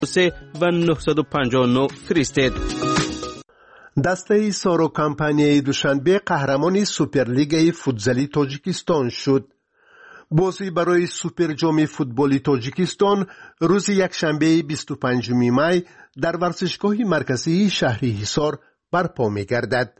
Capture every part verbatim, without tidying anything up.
سه و نهصد و پنجاه و نه فرستاد. دسته سارو کمپانی دوشنبه قهرمان سوپرلیگ فوتزالی تاجیکستان شد. بازی برای سوپر جام فوتبالی تاجیکستان روز یکشنبه بیست و پنجم می در ورزشگاه مرکزی شهر حصار برپا می‌گردد.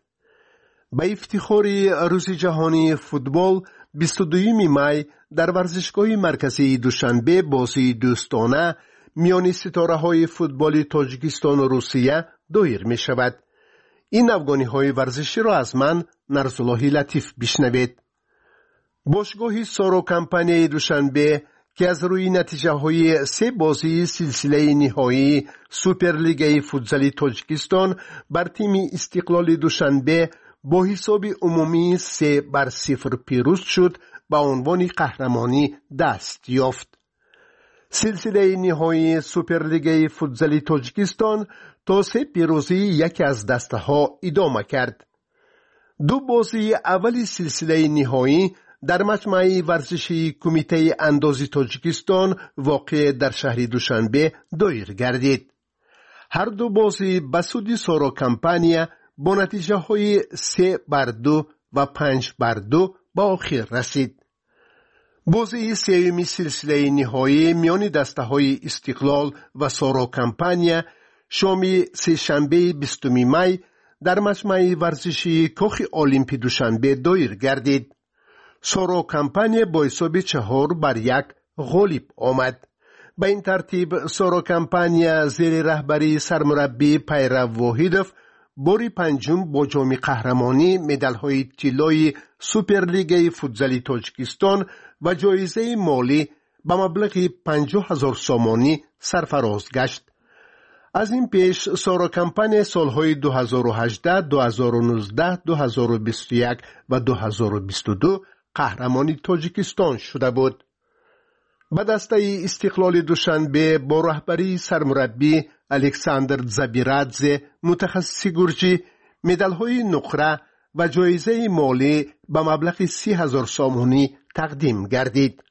به افتخار روز جهانی فوتبال بیست و دوم می در ورزشگاه مرکزی دوشنبه بازی دوستانه میان ستاره‌های فوتبال تاجیکستان و روسیه دایر می‌شود. این افغانی‌های ورزشی را از من نرسالله لطیف بشنوید. باشگاه سارو کمپانی دوشنبه که از روی نتیجه های سه بازی سلسله نهایی سوپرلیگ فوتزالی تاجیکستان بر تیم استقلال دوشنبه با حساب عمومی سه بر صفر پیروز شد به عنوان قهرمانی دست یافت. سلسله نهایی سوپرلیگ فوتزالی تاجیکستان تا سه پیروزی یکی از دسته ها ادامه کرد. دو بازی اولی سلسله نهایی در مجمع ورزشی کمیته اندازی تاجیکستان واقع در شهر دوشنبه دایر گردید. هر دو بازی به سود سارو کمپانی با نتیجه های سه بر دو و پنج بر دو به آخر رسید. بازی سوم سلسله نهایی میان دسته های استقلال و سارو کمپانی شام سه‌شنبه بیستم می در مجمع ورزشی کاخ المپی دوشنبه دایر گردید. سارو کمپانی با حساب چهار بر یک غالب آمد. به این ترتیب سارو کمپانی زیر رهبری سرمربی پیرو واحدوف باری پنجم با جام قهرمانی مدال‌های طلای سوپرلیگ فوتزالی تاجیکستان و جایزه مالی به مبلغ پنجاه هزار سامانی سرفراز گشت. از این پیش سارو کمپانی سالهای دو هزار و هجده، دو هزار و نوزده، دو هزار و بیست و یک و دو هزار و بیست و دو قهرمانی تاجیکستان شده بود. به دسته استقلال دوشنبه با رهبری سرمربی الکساندر زبیرادزه متخصص گرجی مدال‌های نقره و جایزه مالی به مبلغ سی هزار سامانی تقدیم گردید.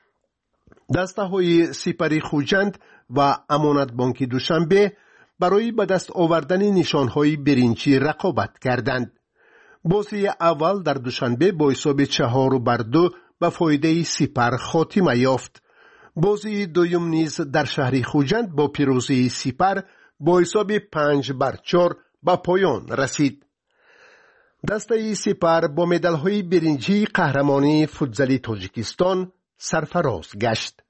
دسته های سپری خوجند و امانت بانک دوشنبه برای به دست آوردن نشانهای برنجی رقابت کردند. بازی اول در دوشنبه با حساب چهار بر دو به فایده سپر خاتمه یافت. بازی دوم نیز در شهر خوجند با پیروزی سپر با حساب پنج بر چهار به پایان رسید. دسته سپر با مدال‌های برنجی قهرمانی فوتزالی تاجیکستان سرفراز گشت.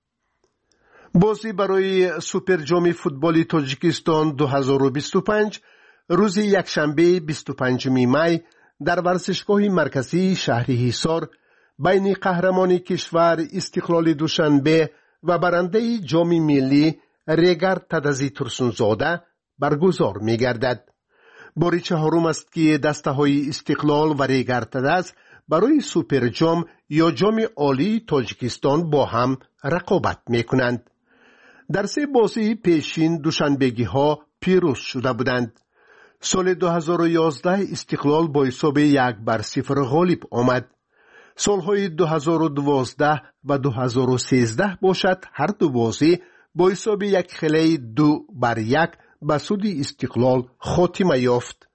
بازی برای سوپر جام فوتبالی تاجیکستان دو هزار و بیست و پنج روز یکشنبه بیست و پنجم می در ورزشگاه مرکزی شهر حصار بین قهرمان کشور استقلال دوشنبه و برنده جام ملی ریگر تدزی ترسونزاده برگزار می گردد. باری چهارم است که دسته های استقلال و ریگر تدز برای سوپر جام یا جام عالی تاجیکستان با هم رقابت می کنند. در سه بازی پیشین دوشنبگی ها پیروز شده بودند. سال دو هزار و یازده استقلال با حساب یک بر صفر غالب آمد. سالهای دو هزار و دوازده و دو هزار و سیزده باشد هر دو بازی با حساب یک خیلی دو بر یک به سود استقلال خاتمه یافت.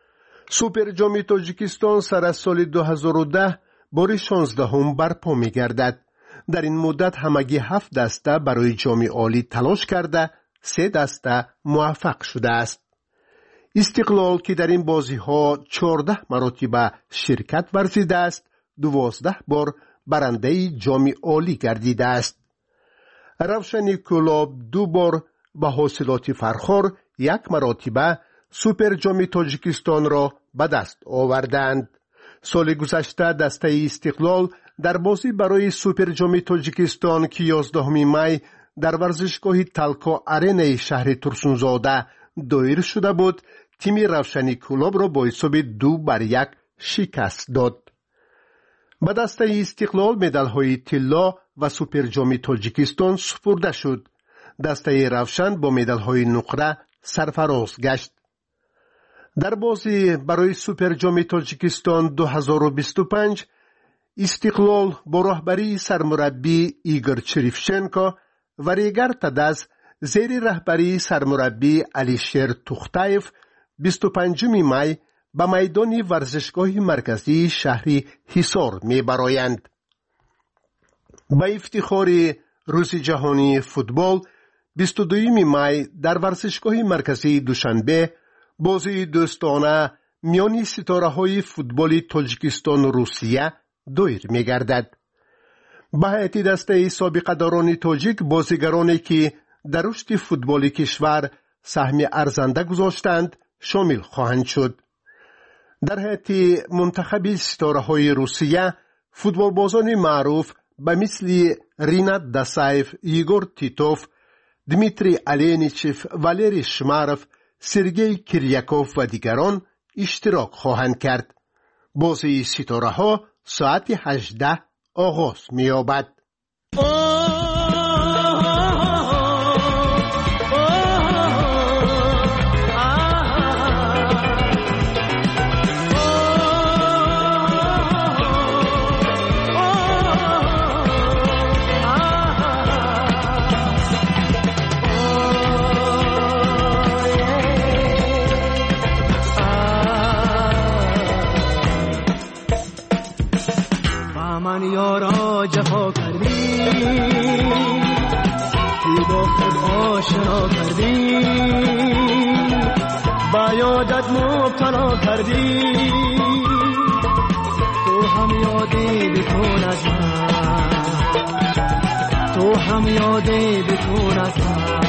سوپر جام تاجیکستان سر از سال دو هزار و ده بار شانزدهم برپا می گردد. در این مدت همگی هفت دسته برای جام عالی تلاش کرده، سه دسته موفق شده است. استقلال که در این بازی ها چهارده مراتب شرکت ورزیده است، دوازده بار برنده جام عالی گردیده است. روشن کلاب دو بار به حاصلات فرخار یک مرتبه سوپر جام تاجیکستان را به دست آوردند. سال گذشته دسته استقلال در بازی برای سوپر جام تاجیکستان که یازدهم می در ورزشگاه تلکا آرنا شهر ترسونزاده دایر شده بود، تیم روشن کلاب را با حساب دو بر یک شکست داد. به دسته استقلال مدال‌های طلا و سوپر جام تاجیکستان سپرده شد. دسته روشن با مدال‌های نقره سرفراز گشت. در بازی برای سوپر جام تاجیکستان دو هزار و بیست و پنج استقلال با رهبری سرمربی ایگور چریفچنکو و ریگر تدز زیر رهبری سرمربی علیشیر توختایف بیست و پنجم می به میدان ورزشگاه مرکزی شهری حصار می برآیند. به افتخار روز جهانی فوتبال بیست و دوم می در ورزشگاه مرکزی دوشنبه بازی دوستانه میان ستاره‌های فوتبال تاجیکستان و روسیه دایر می‌گردد. به هیئت دسته سابقه داران تاجیک بازیگرانی که در رشد فوتبال کشور سهم ارزنده گذاشتند شامل خواهند شد. در هیئت منتخب ستاره‌های روسیه فوتبالبازان معروف به مثل رینات داسایف، ایگور تیتوف، دمیتری الینیچف، والری شمارف، سرگئی کریاکوف و دیگران اشتراک خواهند کرد. بازی ستاره‌ها ساعت هجده آغاز می‌یابد. من یارا جفا کردی تو با خود آشنا کردی با یادت مبتلا کردی تو هم یادی بکن از من تو هم یادی بکن از من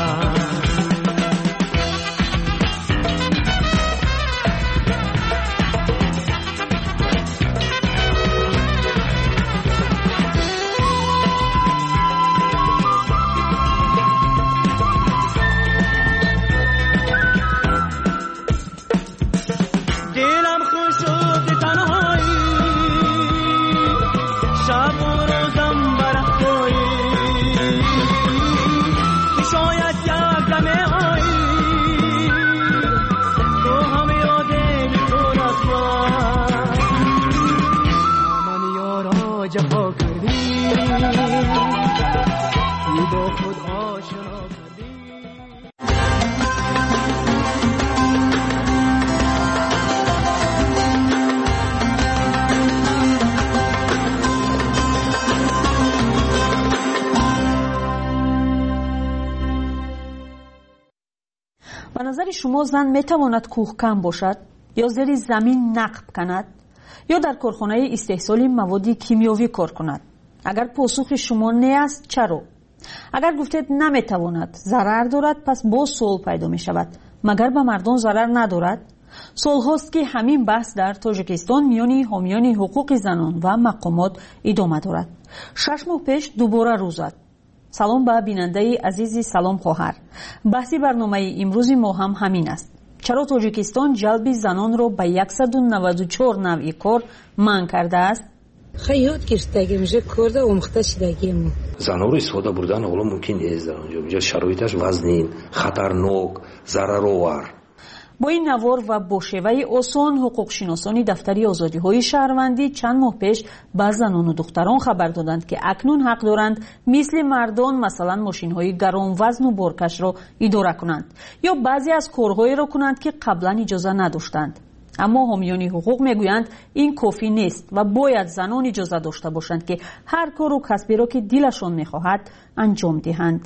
به نظر شما زن میتواند کوهکن باشد یا زیر زمین نقب کند یا در کارخانه استحصال مواد کیمیاوی کار کند؟ اگر پاسخ شما نه است چرا؟ اگر گفتید نمیتواند، ضرر دارد، پس باز سوال پیدا می شود مگر به مردم ضرر ندارد؟ سال هاست که همین بحث در تاجیکستان میان حامیان حقوق زنان و مقامات ادامه دارد. شش ماه پیش دوباره روز زد. سلام به بیننده عزیزی، سلام خواهر. بحثی برنامه امروز ما هم همین است. چرا تاجیکستان جلب زنان را به صد و نود و چهار نوع کار منع کرده است؟ خیلی گرفتگی میشه کرده اومخته شدگی ما زنها رو استفاده بردن حالا ممکن نیست در اونجا اینجا شرایطش وزنین، خطرناک، ضررآور. با این نوار و با شیوه آسان حقوق شناسان دفتری آزادی های شهروندی چند ماه پیش به زنان و دختران خبر دادند که اکنون حق دارند مثل مردان مثلا ماشین های گران وزن و بارکش را اداره کنند یا بعضی از کارهایی را کنند که قبلا اجازه نداشتند. اما حامیان حقوق میگویند این کافی نیست و باید زنان اجازه داشته باشند که هر کار و کسبی را که دلشان میخواهد انجام دهند.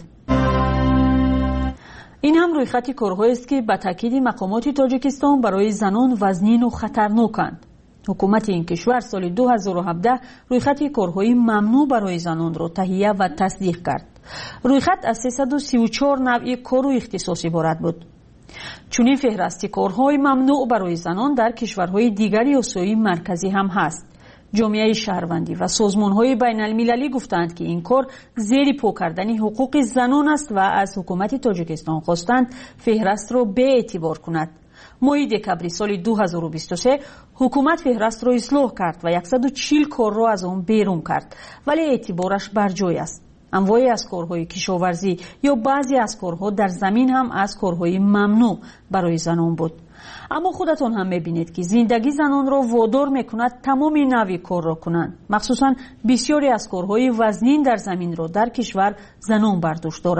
این هم روی خط کارهایی است که به تاکید مقامات تاجیکستان برای زنان وزنین و خطرناکند. حکومت این کشور سال دو هزار و هفده روی خط کارهای ممنوع برای زنان را تهیه و تصدیق کرد. روی خط از سیصد و سی و چهار نوع کار و اختصاص عبارت بود. چنین فهرست کارهای ممنوع برای زنان در کشورهای دیگری آسیای مرکزی هم هست. جامعه شهروندی و سازمان‌های بین‌المللی گفتند که این کار زیر پا کردن حقوق زنان است و از حکومت تاجیکستان خواستند فهرست را به اعتبار کند. ماه دکامبر سال دو هزار و بیست و سه حکومت فهرست را اصلاح کرد و صد و چهل کار را از آن بیرون کرد، ولی اعتبارش بر جای است. انواعی از کارهای کشاورزی یا بعضی از کارها در زمین هم از کارهای ممنوع برای زنان بود. اما خودتون هم میبینید که زندگی زنان را وادار میکند تمام نوع کار را کنند. مخصوصا بسیاری از کارهای وزنین در زمین را در کشور زنان برداشت دارند.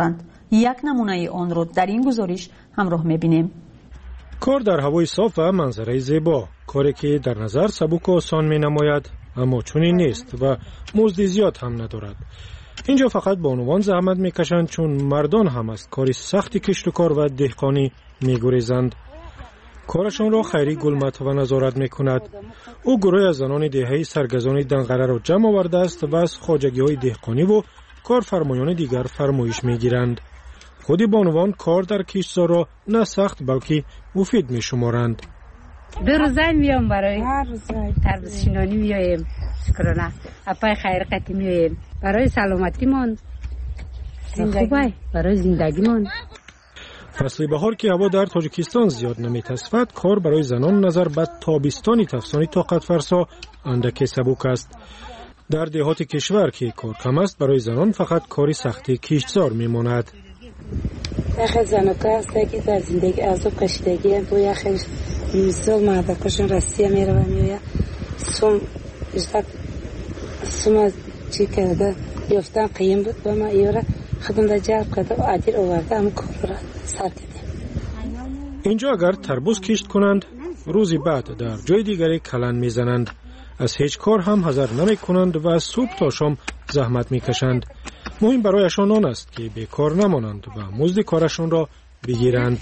یک نمونه آن را در این گزارش همراه می‌بینیم. کار در هوای صاف و منظره زیبا، کاری که در نظر سبک و آسان می‌نماید اما چنین نیست و مزد زیاد هم ندارد. اینجا فقط بانوان زحمت میکشند چون مردان هم از کاری سختی کشت و کار و دهقانی میگریزند. کارشان را خیری گلمت و نظارت میکند. او گروه از زنان دهه‌ای سرگزان دنقره را جمع آورده است و از خواجگی‌های دهقانی و کارفرمایان دیگر فرمایش میگیرند. خود بانوان کار در کشتزار را نه سخت بلکه مفید میشمارند. دو روزه میام برای تربیت شینانی میایم، شکرانه اپای خیرقتی میایم برای سلامتیمان، خوبه برای زندگیمان. فصل بهار که هوا در تاجیکستان زیاد نمیتصفد، کار برای زنان نظر به تابستانی تفسانی طاقت فرسا اندکی سبک است. در دهات کشور که کار کم است، برای زنان فقط کاری سختی کشتزار میماند. یخ زنکا هست که در زندگی عذاب کشیدگی با یخ سال مردکاشون رسیه میره و میویا سوم اشتاق سوم چی کرده یفتن قیم بود با ما ایورا خودم در جرب کرده و عدیر آورده هم کار را سر کردیم. اینجا اگر تربوز کشت کنند، روزی بعد در جای دیگری کلن میزنند. از هیچ کار هم حذر نمی کنند و از صبح تا شام زحمت میکشند. مهم برایشان آن است که بیکار نمانند و مزد کارشان را بگیرند.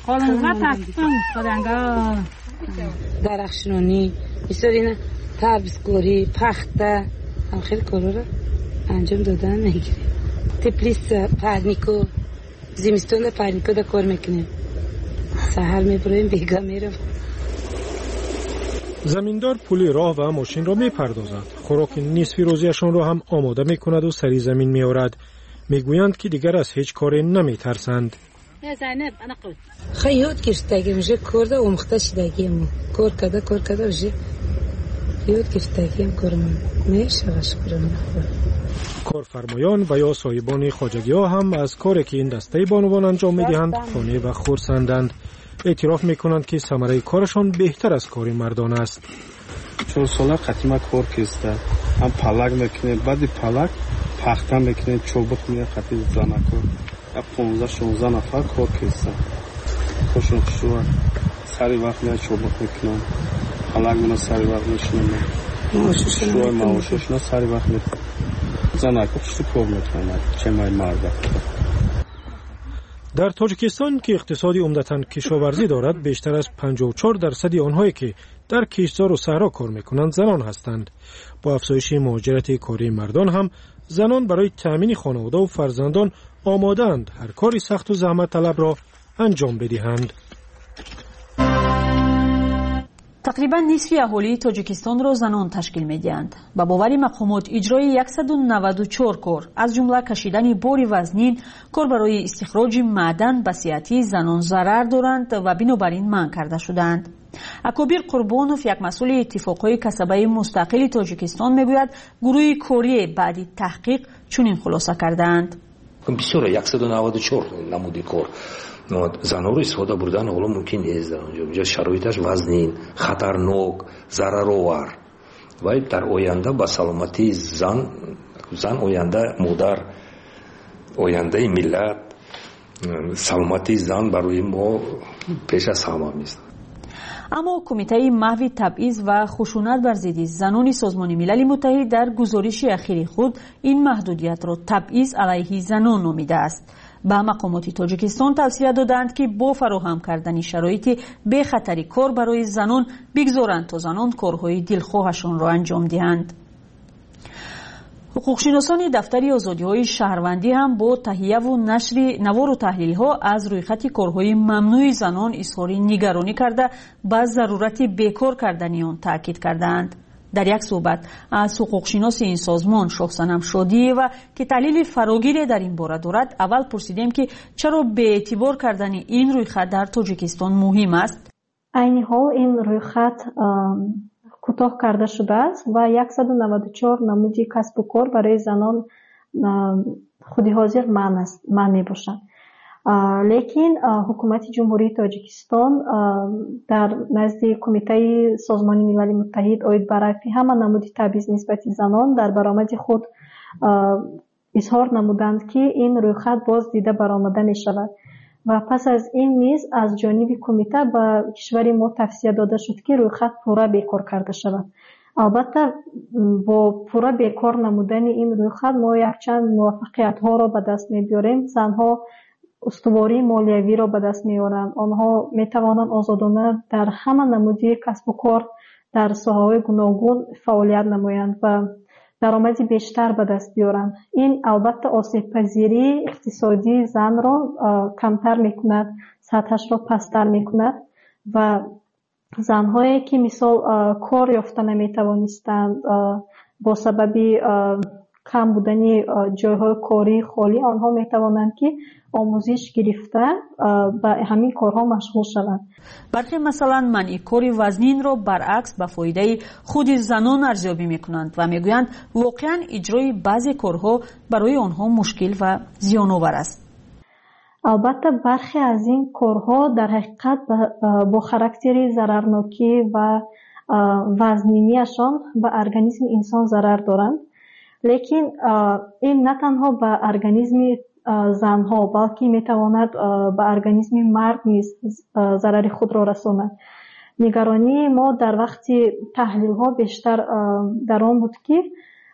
درخشنانی، بسیاری تربیزگوری، پخته هم خیلی کارا را انجام دادن میگیریم. تپلیس پرنیکو، زمستون پرنیکو دا کار میکنیم. سحر میبریم بیگا میرم. زمیندار پول راه و ماشین را میپردازد. خوراک نصفی روزیشان را هم آماده میکند و سری زمین میآورد. میگویند که دیگر از هیچ کاری نمیترسند. خیلی یاد گرفتگی میشه کرده و مخته شدگیم کار کرده کار کرده میشه یاد گرفتگیم کارم میشه شکرم. کارفرمایان و یا صاحبان خواجگی ها هم از کاری که این دسته بانوان انجام میدهند خانه و خرسندند. اعتراف میکنند که ثمره کارشان بهتر از کار مردان است. چون سالا قدیما کار کسته هم پلک میکنه، بعد پلک پخته میکنه، چوبک میره قطعی زنکو پونزده شانزده نفر کار کسته خوشون خوشون سری وقت میره چوبک میکنن، پلک میره سری وقت میشنم شوی معاششون سری وقت میکنن زنکو خوشون کار میکنن چه مای مرده. در تاجیکستان که اقتصادی عمدتاً کشاورزی دارد، بیشتر از پنجاه و چهار درصد آنهایی که در کشتزار و صحرا کار میکنند زنان هستند. با افزایش مهاجرت کاری مردان هم زنان برای تأمین خانواده و فرزندان آماده‌اند هر کاری سخت و زحمت طلب را انجام بدهند. تقریبا نصف اهالی تاجیکستان را زنان تشکیل می‌دهند. با باور مقامات اجرای صد و نود و چهار کار از جمله کشیدن باری وزنین، کار برای استخراج معدن به صحتی زنان ضرر دارند و بنابراین منع کرده شدند. اکابر قربانوف یک مسئول اتفاقهای کسبه مستقل تاجیکستان میگوید گروه کوری بعد تحقیق چنین خلاصه کردند. بسیار صد و نود و چهار نمودی کار زنها رو استفاده بردن حالا ممکن نیست در اونجا. اونجا شرایطش وزنین، خطرناک، ضررآور و در آینده با سلامتی زن زن آینده مادر، آینده ملت، سلامتی زن برای ما پیش از همه است. اما کمیته محو تبعیض و خشونت بر ضد زنان سازمان ملل متحد در گزارش اخیر خود این محدودیت را تبعیض علیه زنان نامیده است. به مقامات تاجیکستان توصیه دادند که با فراهم کردن شرایط بی خطری کار برای زنان بگذارند تا زنان کارهای دلخواهشان را انجام دهند. حقوقشناسان دفتر آزادی‌های شهروندی هم با تهیه و نشر نوار و تحلیل‌ها از رویخط کارهای ممنوع زنان اظهار نگرانی کرده به ضرورت بیکار کردن آن تاکید کردند. در یک صحبت از حقوقشناس این سازمان شاهصنم شادی و که تحلیل فراگیری در این باره دارد، اول پرسیدیم که چرا به اعتبار کردن این رویخط در تاجیکستان مهم است. عین حال این رویخط کوتاه کرده شده است و صد و نود و چهار نمودی کسب و کار برای زنان خودی حاضر من می باشند. لیکن حکومت جمهوری تاجیکستان در نزد کمیته سازمان ملل متحد اوید برای همه نمودی تبعیض نسبت زنان در برآمد خود اظهار نمودند که این رویخط باز دیده برآمده می شود و پس از این نیز از جانب کمیته به کشور ما توصیه داده شد که رویخط پورا بیکار کرده شود. البته با پورا بیکار نمودن این رویخط ما یک چند موفقیت ها را به دست می بیاریم. زنها استواری مالیوی را به دست می آورند. آنها می توانند آزادانه در همه نمودی کسب و کار در ساحه‌های گوناگون فعالیت نمایند و درآمدی بیشتر به دست بیارند. این البته آسیب پذیری اقتصادی زن را کمتر می کند، سطحش را پستر می کند و زنهایی که مثال کار یافته نمی توانستند با سبب کم بودن جایهای کاری خالی، آنها می توانند که آموزش گرفته به همین کارها مشغول شوند. برخی مثلا منع کار وزنین را برعکس به فایده خود زنان ارزیابی می کنند و می گویند واقعا اجرای بعضی کارها برای آنها مشکل و زیان‌آور است. البته برخی از این کارها در حقیقت با خاراکتر ضررناکی و وزنینیشان به ارگانیسم انسان ضرر دارند، لیکن این نه تنها به ارگانیسم زنها بلکه میتواند به ارگانیسم مرد نیز ضرر خود را رساند. نگرانی ما در وقت تحلیل ها بیشتر در آن بود که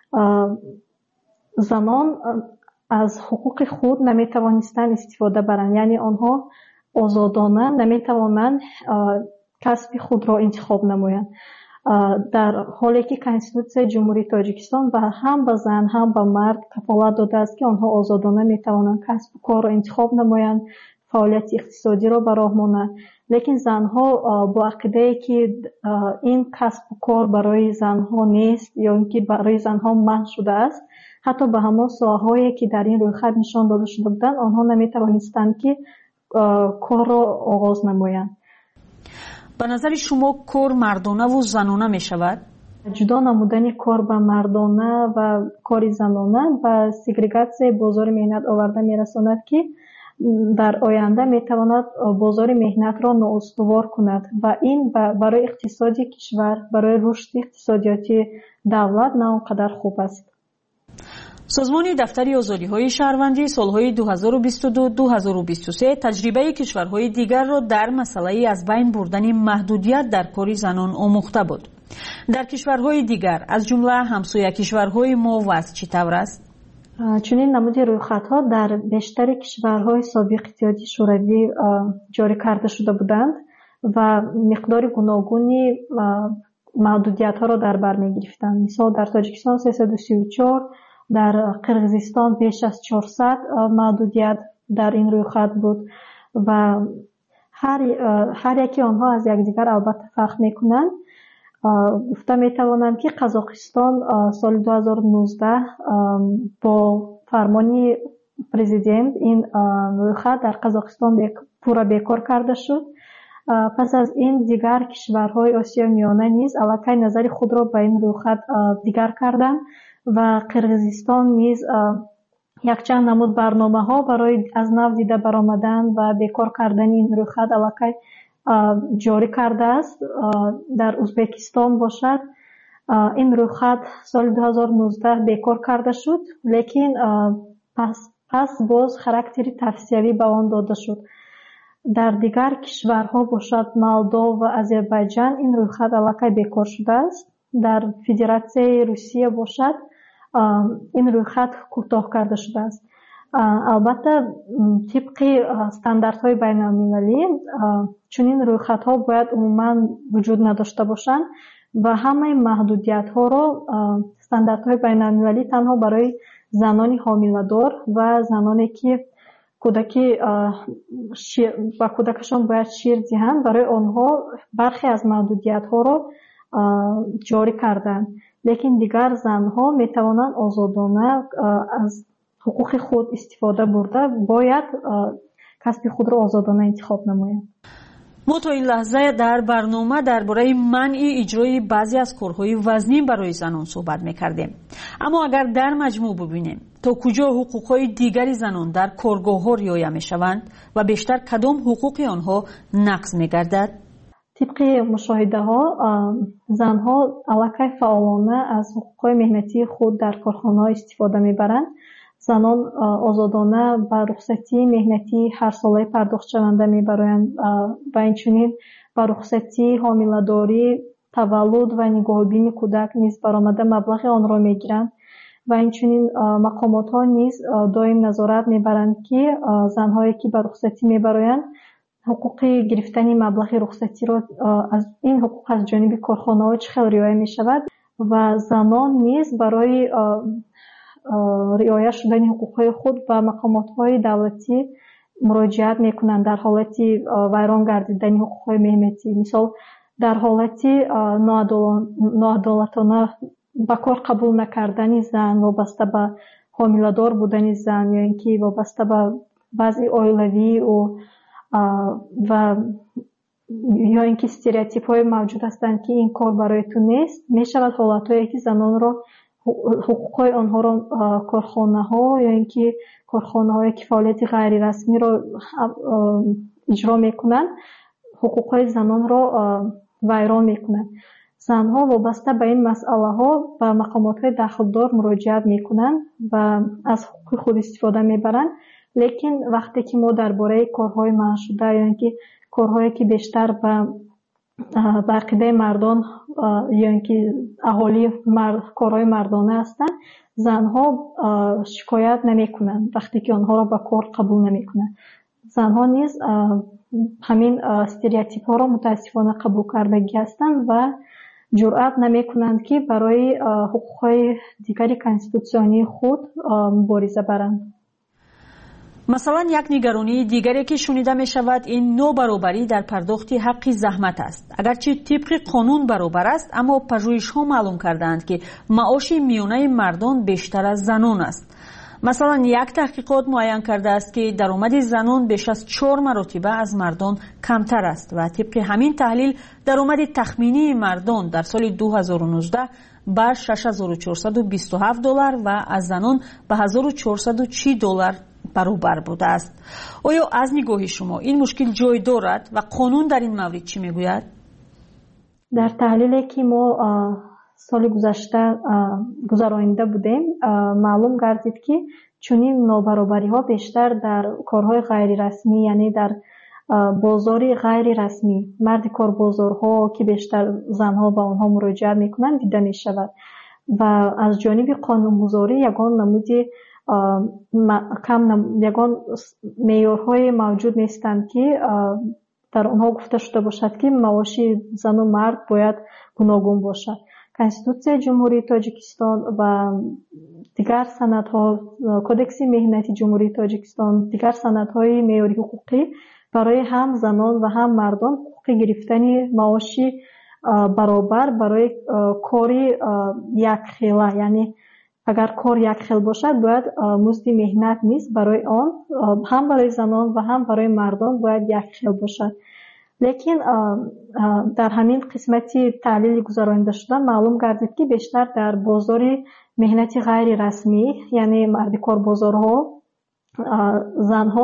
زنان از حقوق خود نمیتوانستند استفاده برند، یعنی آنها آزادانه نمیتوانند کسب خود را انتخاب نمایند، در حالی که کنستیتوسیای جمهوری تاجیکستان و هم به زن هم به مرد کفالت داده است که آنها آزادانه میتوانند کسب و کار را انتخاب نمایند، فعالیت اقتصادی را به راه مانند. لیکن زنها با عقیده که این کسب و کار برای زنها نیست یا اینکه برای زنها منع شده است، حتی به همان ساحه‌هایی که در این رویخط نشان داده شده بودند آنها نمیتوانستند که کار را آغاز نمایند. به نظر شما کار مردانه و زنانه می شود؟ جدا نمودن کار به مردانه و کار زنانه و سگریگاسیون بازار مهنت آورده می رساند که در آینده می تواند بازار مهنت را نااستوار کند و این برای اقتصاد کشور، برای رشد اقتصادیاتی دولت نه آنقدر خوب است. سازمان دفتر آزادی‌های شهروندی سالهای دو هزار و بیست و دو تا دو هزار و بیست و سه تجربه کشورهای دیگر را در مسئله از بین بردن محدودیت در کار زنان آموخته بود. در کشورهای دیگر از جمله همسایه کشورهای ما وضع چطور است؟ چنین نمود رویخط‌ها در بیشتر کشورهای سابق اتحادیه شوروی جاری کرده شده بودند و مقدار گوناگونی محدودیت‌ها را در بر می‌گرفتند. مثال در تاجیکستان سیصد و سی و چهار، در قرقیزستان بیش از چهارصد محدودیت در این رویخط بود و هر هر یکی آنها از یکدیگر البته فرق میکنند. گفته میتوانم که قزاقستان سال دو هزار و نوزده با فرمان پرزیدنت این رویخط در قزاقستان پورا بیکار کرده شد. پس از این دیگر کشورهای آسیای میانه نیز علاقه نظر خود را به این رویخط دیگر کردند و قرقیزستان نیز یک چند نمود برنامه ها برای از نو دیده برآمدن و بیکار کردن این رویخط علاقه جاری کرده است. در ازبکستان باشد این رویخط سال دو هزار و نوزده بیکار کرده شد، لیکن پس پس باز خاراکتر توصیوی به آن داده شد. در دیگر کشورها باشد مولدو و آذربایجان این رویخط علاقه بیکار شده است. در فدراسیای روسیه باشد این رویخط کوتاه کرده شده است. البته طبق استانداردهای بین المللی چنین رویخط‌ها باید عموما وجود نداشته باشند و همه محدودیت ها را استانداردهای بین المللی تنها برای زنان حامله‌دار و زنانی که کودکی و کودکشان باید شیر دهند برای آنها برخی از محدودیت ها را جاری کردند، لیکن دیگر زنها می توانند آزادانه از حقوق خود استفاده برده باید کسب خود را آزادانه انتخاب نمایند. ما تا این لحظه در برنامه درباره منع اجرای بعضی از کارهای وزنی برای زنان صحبت می‌کردیم. اما اگر در مجموع ببینیم تا کجا حقوق‌های دیگری زنان در کارگاه‌ها رعایت می‌شوند و بیشتر کدام حقوق آنها نقض می‌گردد؟ طبق مشاهده ها زنها علاقه فعالانه از حقوق مهنتی خود در کارخانه ها استفاده میبرند занон озодона ба рухсатии меҳнатии ҳарсолаи пардохтшаванда мебароянд ва инчунин ба рухсатии ҳомиладорӣ, таваллуд ва нигоҳубини кӯдак низ баромада маблағи онро мегиранд ва инчунин мақомотҳо низ доим назорат мебаранд ки занҳое ки ба рухсатӣ мебароянд ҳуқуқи гирифтани маблағи рухсатиро аз ин ҳуқуқ аз ҷониби корхонаҳо чӣ хел риоя мешавад ва занон низ барои риоя шудани ҳуқуқҳои худ ба мақомотҳои давлатӣ муроҷиат мекунанд дар ҳолати вайрон гардидани ҳуқуқҳои меҳнатӣ. Мисол дар ҳолати ноадолатона ба кор қабул накардани зан вобаста ба ҳомиладор будани зан ё ин ки вобаста ба вазъи оилавии ӯ ва ё ин ки стереотипҳое мавҷуд ҳастанд ки ин кор барои ту нест, мешавад ҳолатҳое ки занонро ҳуқуқҳои онҳоро корхонаҳо ё ин ки корхонаҳое ки фаъолияти ғайрирасмиро иҷро мекунанд ҳуқуқҳои занонро вайрон мекунанд. занҳо вобаста ба ин масъалаҳо ба мақомотҳои дахлдор муроҷиат мекунанд ва аз ҳуқуқи худ истифода мебаранд, лекин вақте ки мо дар бораи корҳои манъшуда ё ин ки корҳое ки бештар ба ба ақидаи мардон ё ин ки аҳолии корҳои мардона ҳастанд, занҳо шикоят намекунанд вақте ки онҳоро ба кор қабул намекунанд. занҳо низ ҳамин стереотипҳоро мутаассифона қабул кардагӣ ҳастанд ва ҷуръат намекунанд ки барои ҳуқуқҳои дигари конститутсионии худ мубориза баранд. масалан, як нигаронии дигаре ки шунида мешавад ин нобаробарӣ дар пардохти ҳаққи заҳмат аст. агарчи тибқи қонун баробар аст, аммо пажӯҳишҳо маълум кардаанд ки маоши миёнаи мардон бештар аз занон аст. масалан, як таҳқиқот муайян кардааст ки даромади занон беш аз чор маротиба аз мардон камтар аст ва тибқи ҳамин таҳлил даромади тахминии мардон дар соли ду ҳазору нуздаҳ ба шаш ҳазору чорсаду бисту ҳафт доллар ва аз занон ба ҳазору чорсаду чил доллар баробар будааст. оё аз нигоҳи шумо ин мушкил ҷой дорад ва қонун дар ин маврид чӣ мегӯяд? дар таҳлиле ки мо соли гузашта гузаронида будем, маълум гардид ки чунин нобаробариҳо бештар дар корҳои ғайрирасмӣ, яъне дар бозори ғайрирасмӣ, марди корбозорҳо ки бештар занҳо ба онҳо муроҷиат мекунанд дида мешавад ва аз ҷониби қонунгузорӣ ягон намуди кам ягон меъёрҳое мавҷуд нестанд ки дар онҳо гуфта шуда бошад ки маоши зану мард бояд гуногун бошад. конституtsияи ҷумҳурии тоҷикистон ва дигар санадҳо, кодекси меҳнати ҷумҳурии тоҷикистон, дигар санадҳои меъёри ҳуқуқӣ барои ҳам занон ва ҳам мардон ҳуқуқи гирифтани маоши баробар барои кори якхела, яъне агар кор якхел бошад, бояд музди меҳнат низ барои он ҳам барои занон ва ҳам барои мардон бояд якхел бошад. лекин дар ҳамин қисмати таҳлили гузаронида шуда маълум гардид ки бештар дар бозори меҳнати ғайрирасмӣ, яъне марди корбозорҳо, занҳо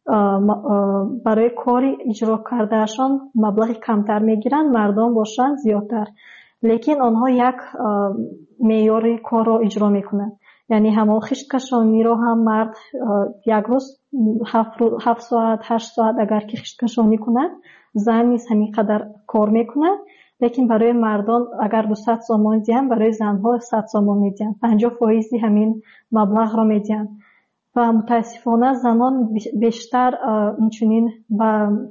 барои кори иҷро кардаашон маблағи камтар мегиранд, мардон бошанд зиёдтар. лекин онҳо як меъёри корро иҷро мекунанд. яъне ҳамон хишткашониро ҳам мард як рӯз ҳафт соат ҳашт соат агар ки хишткашонӣ кунад, зан низ ҳамин қадар кор мекунад. лекин барои мардон агар дусад сомон диҳанд, барои занҳо сад сомон медиҳанд, панҷоҳ фоизи ҳамин маблағро медиҳанд. ва мутаассифона занон бештар инчунин ба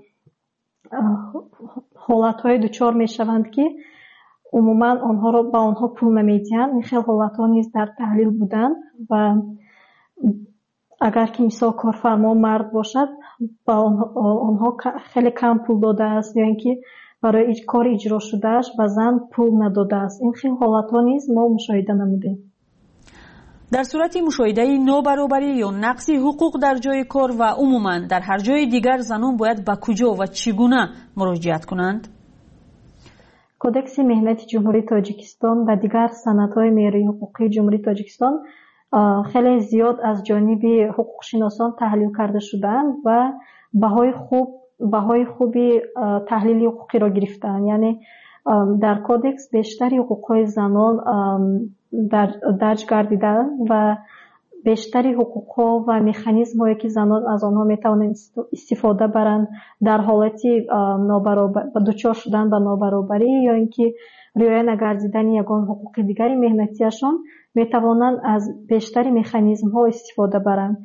ҳолатҳое дучор мешаванд ки умуман онҳоро ба онҳо пул намедиҳанд. ин хел ҳолатҳо низ дар таҳлил буданд ва агар ки мисол корфармо мард бошад, ба онҳо хеле кам пул додааст ё ин ки барои кори иҷро шудааш ба зан пул надодааст. ин хел ҳолатҳо низ мо мушоҳида намудем. дар сурати мушоҳидаи нобаробарӣ ё нақси ҳуқуқ дар ҷои кор ва умуман дар ҳар ҷои дигар занон бояд ба куҷо ва чӣ гуна муроҷиат кунанд? кодекси меҳнати ҷумҳурии тоҷикистон ва дигар санадҳои меъёрии ҳуқуқии ҷумҳурии тоҷикистон хеле зиёд аз ҷониби ҳуқуқшиносон таҳлил карда шудаанд ва баҳои хуб баҳои хуби таҳлили ҳуқуқиро гирифтаанд. яъне дар кодекс бештари ҳуқуқҳои занон дарҷ гардидаанд ва بیشتری حقوق‌ها و مکانیزم‌هایی که زنان از آنها می‌توانند استفاده برند در حالتی نابرابر دچار شدن به نابرابری یا اینکه رعایت نگردیدن یگان حقوق دیگری مهنتیشان می‌توانند از بیشتری مکانیزم‌ها استفاده برند.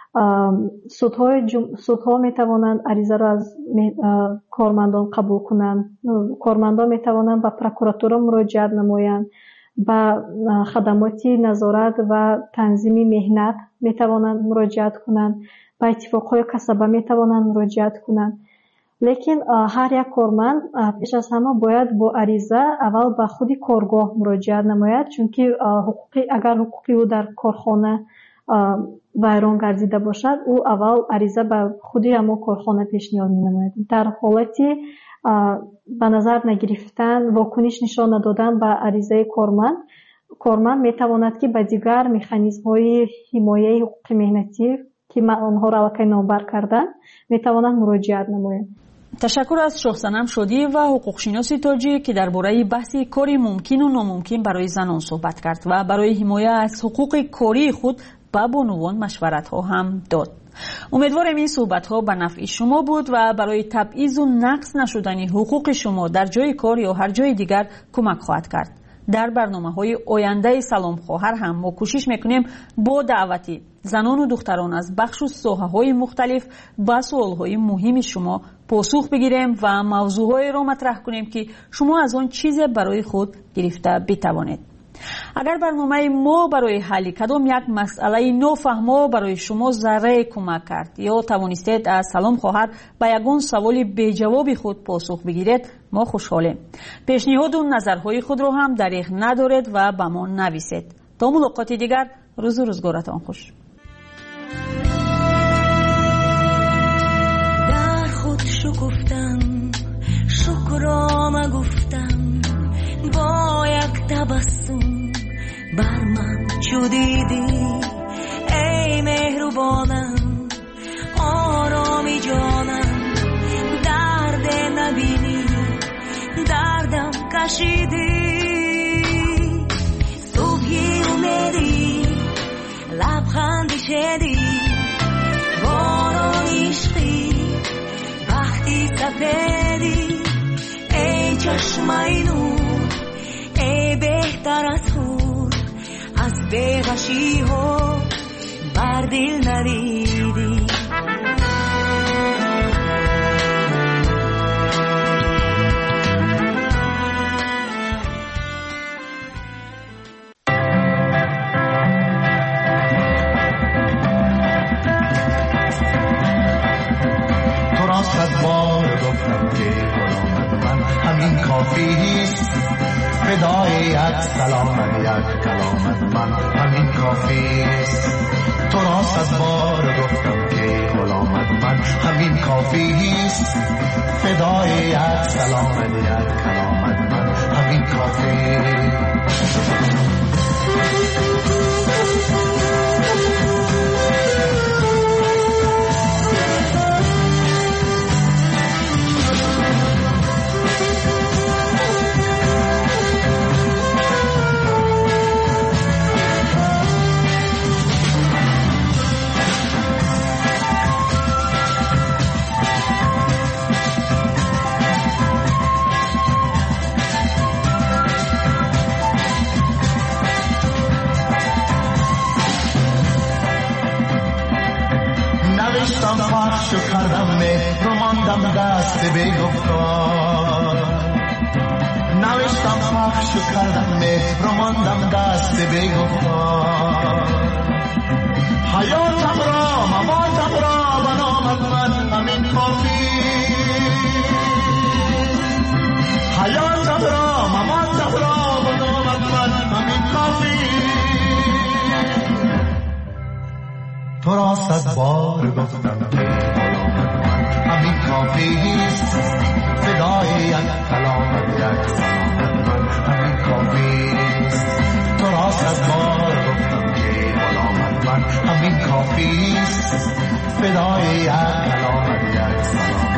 سودهای جم... سودها می‌توانند عریضه را از کارمندان قبول کنند. کارمندان می‌توانند به پروکراتوره مراجعه نمایند. با خدمات نظارت و تنظیم مهنت میتوانند مراجعت کنند، با اتفاقهای کسبه میتوانند مراجعت کنند. لیکن هر یک کارمند پیش از همه باید با عریضه اول به خود کارگاه مراجعت نماید، چون که حقوقی اگر حقوقی او در کارخانه ویران گردیده باشد، او اول عریضه به خودی همون کارخانه پیشنهاد می‌نماید. در حالتی به نظر نگرفتن، واکنش نشان ندادن به عریضه کارمند، کارمند میتواند که به دیگر مکانیزم‌های حمایت حقوق مهنتی که آنها را واقعا نابر کردن میتواند مراجعت نماید. تشکر از شاهصنم شادی و حقوقشناس تاجی که درباره بحث کاری ممکن و ناممکن برای زنان صحبت کرد و برای حمایت از حقوق کاری خود به بانوان مشورت ها هم داد. امیدوارم این صحبت ها به نفع شما بود و برای تبعیض و نقص نشدن حقوق شما در جای کار یا هر جای دیگر کمک خواهد کرد. در برنامه های آینده سلام خواهر هم ما کوشش میکنیم با دعوتی زنان و دختران از بخش و ساحه های مختلف با سوال های مهم شما پاسخ بگیریم و موضوع های را مطرح کنیم که شما از آن چیز برای خود گرفته بتوانید. اگر برنامه ما برای حل کدام یک مسئله نافهمه برای شما ذره کمک کرد یا توانستید از سلام خواهر به یگان سوال بی جواب خود پاسخ بگیرید، ما خوشحالیم. پیشنهاد و نظرهای خود را هم دریغ ندارید و به ما نویسید. تا ملاقات دیگر، روز و روزگارتان خوش. در خود شکفتم، شکرام گفتم، با یک تبسم بر من چو دیدی ای مهربانم، آرامی جانم، درد نبینی دردم کشیدی، صبحی اومدی لبخندی شدی، باران عشقی وقتی سفیدی، ای چشمای نور، ای بهتر از خود، از بی‌غشی ها بر دل نریدی. تو را صد بار گفتم که غلامت من همین کافیست، فدای یک سلامت یک کلامت من همین کافیست. تو را صد بار گفتم که غلامت من همین کافیست، فدای یک سلامت یک کلامت من همین کافیست. پخشو کردم مهر و ماندم دست بی‌گفتار، نوشتم پخشو کردم مهر و ماندم دست بی‌گفتار، حیاتم را مماتم را به نامت من همین کافی، حیاتم را مماتم را به نامت من همین کافی. تو را صد بار گفتم که غلامت من همین کافیست، فدای یک کلامت یک سلامت من همین کافیست. تو را صد بار گفتم که غلامت من همین کافیست، فدای یک کلامت یک سلامت